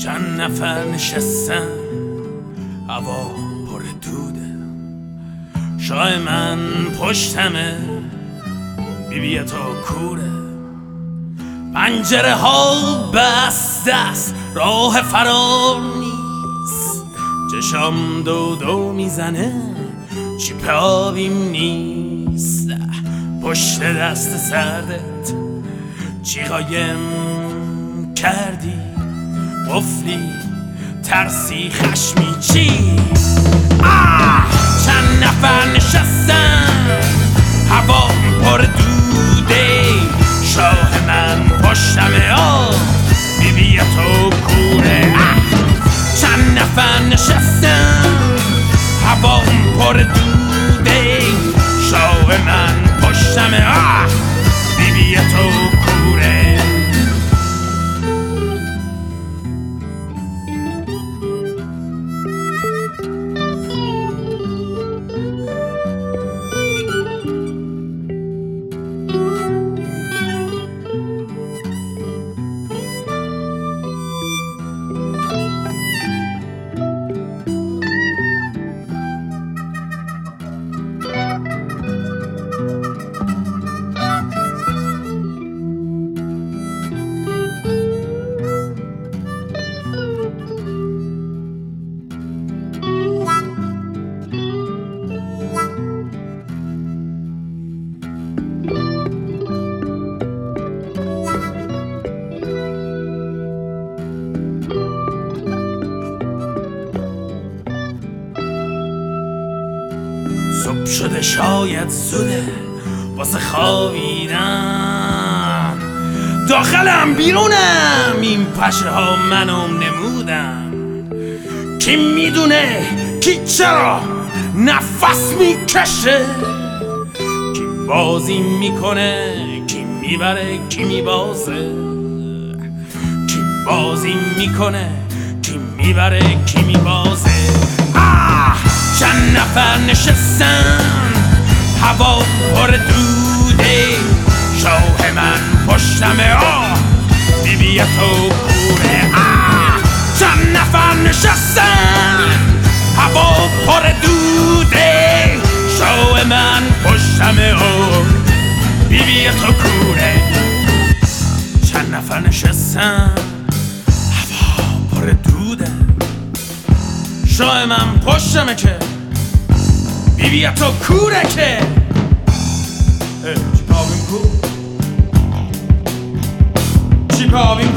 چند نفر نشستن، هوا پر دوده، شای من پشتمه، بیبی تو کوره، پنجره ها بسته است، راه فرار نیست، چشام دو میزنه، چیپ آبیم نیست، پشت دست سردت چی قایم کردی؟ قفلی، ترسی، خشمی، چی؟ چند نفر نشستن، هوا پر دوده، شاه من پشتمه، بیبی تو کوره. چند نفر نشستن، هوا پر دوده، شاه من پشتمه، بیبی تو کوره. صبح شده شاید زوده واسه خوابیدن، داخلم بیرونم، این پشه ها منم نمودم. کی میدونه کی چرا نفس میکشه، کی بازی میکنه، کی میبره، کی میبازه، کی بازی میکنه، کی میبره، کی میبازه. چند نفر نشستن، هوا پر دوده، شاه من پشتمه، بیبی تو کوره. چند نفر نشستن، هوا پر دوده، شاه من پشتمه، بیبی تو کوره. چند نفر نشستن، هوا پر دوده، شاه من پشتمه که بیبی تو کوره که. چی کابیم کو؟ چی کابیم